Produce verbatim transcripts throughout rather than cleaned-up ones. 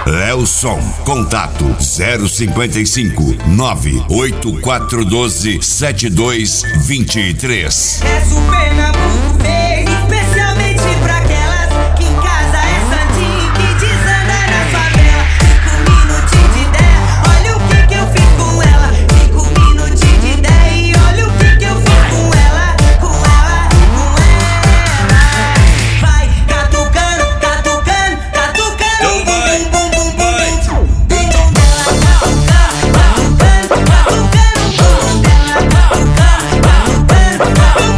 Lelson, contato zero cinquenta e cinco, nove oito quatro um dois, sete dois dois três. É Super Nabuco fez especialmente pra aquelas que em casa é santinho que desanda na favela. Cinco minutinhos de ideia, olha o que que eu fiz com ela. Cinco minutinhos de ideia e olha o que que eu fiz com ela, com ela, com ela. Vai catucando, catucando, catucando, bum bum bum bum bum bum bum dela, catucando, catucando, catucando, bum dela, catucando, catucando,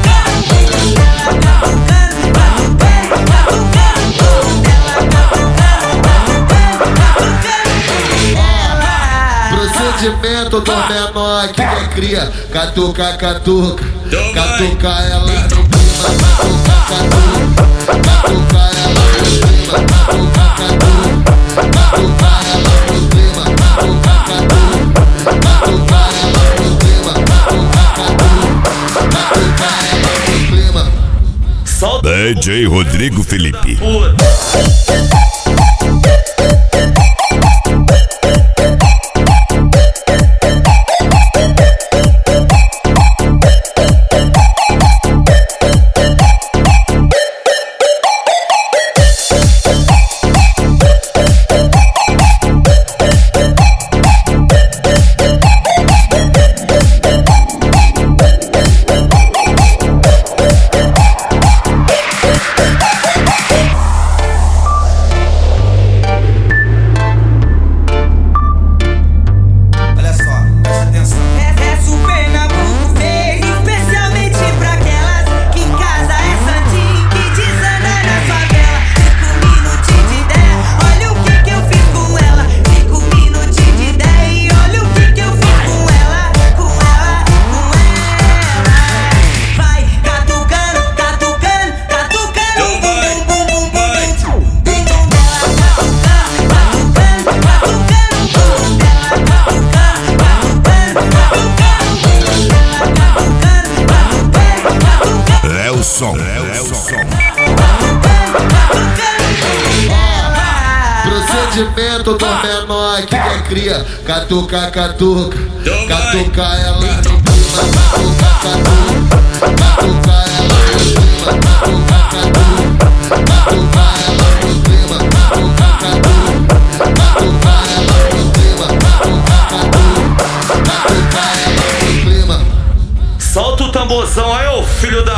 Procedimento do menor que é cria. Catuca, catuca, catuca ela no clima. Catuca, catuca, catuca ela no clima. Catuca, catuca, catuca ela no clima. Catuca, catuca, catuca ela no clima. Catuca, catuca, catuca ela no clima. D J Rodrigo Felipe. Lelson, Lelson. Procedimento do menor que é cria. Catuca, catuca, catuca ela no clima. Catuca, catuca, catuca ela no clima. Catuca, catuca, catuca ela no clima. Catuca, catuca, catuca ela no clima. Catuca, catuca, catuca ela no clima. Solta o tamborzão aí, ô filho da